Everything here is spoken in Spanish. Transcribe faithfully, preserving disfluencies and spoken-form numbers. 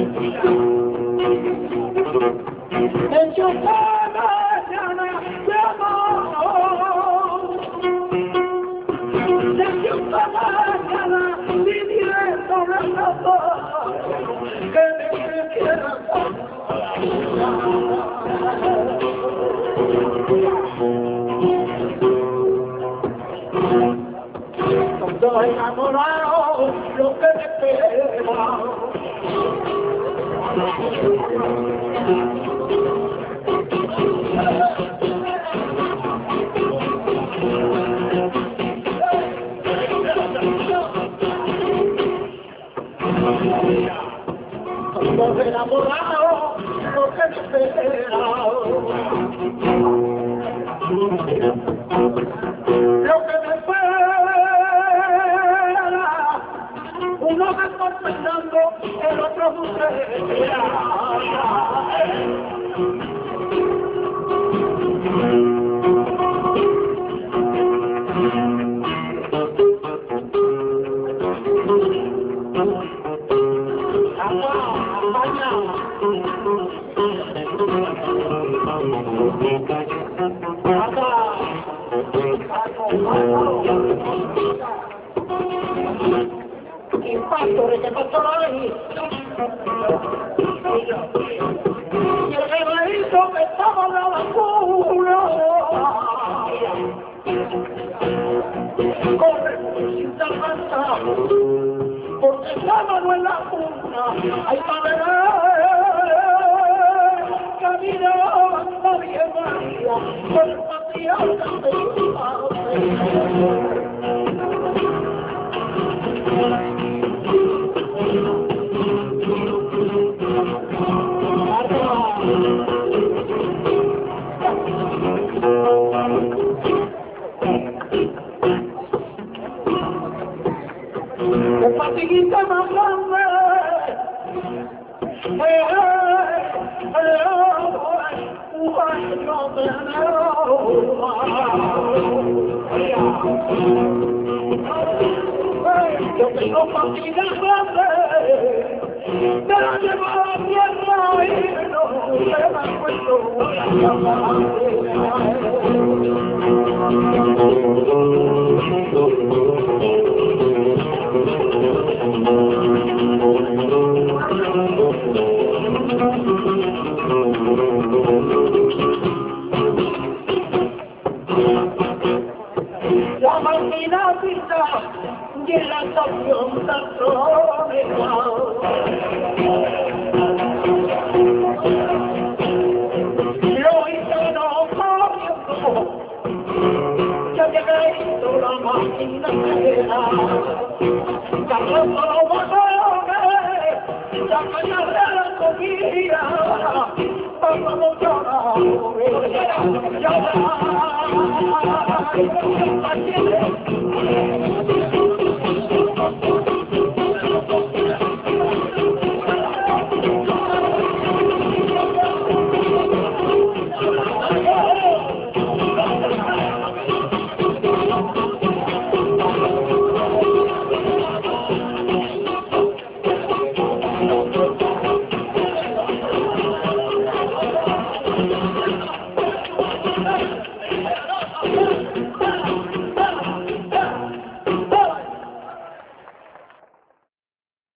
En su mañana de amor, en su mañana viviendo la amor, que me quiera cuando enamorado lo que me espera. Cuando enamorado lo que me espera. Lo que me espera, uno me está pensando, el otro sucederá. Impacto de que pasó ahí y el regalito que estaba en la vacuna corre sin tardanza porque estaba no en la cuna hay para ver camino María María con el patriarca de mi padre. El fatiguita más grande un baño de yo tengo fatiga grande me la llevo a la tierra y no se me encuentro la máquina pisa y en la estación Santonica lo hice no corriendo ya llegué a la máquina entera cargando los vagones la caña de la comida vamos a llorar llorar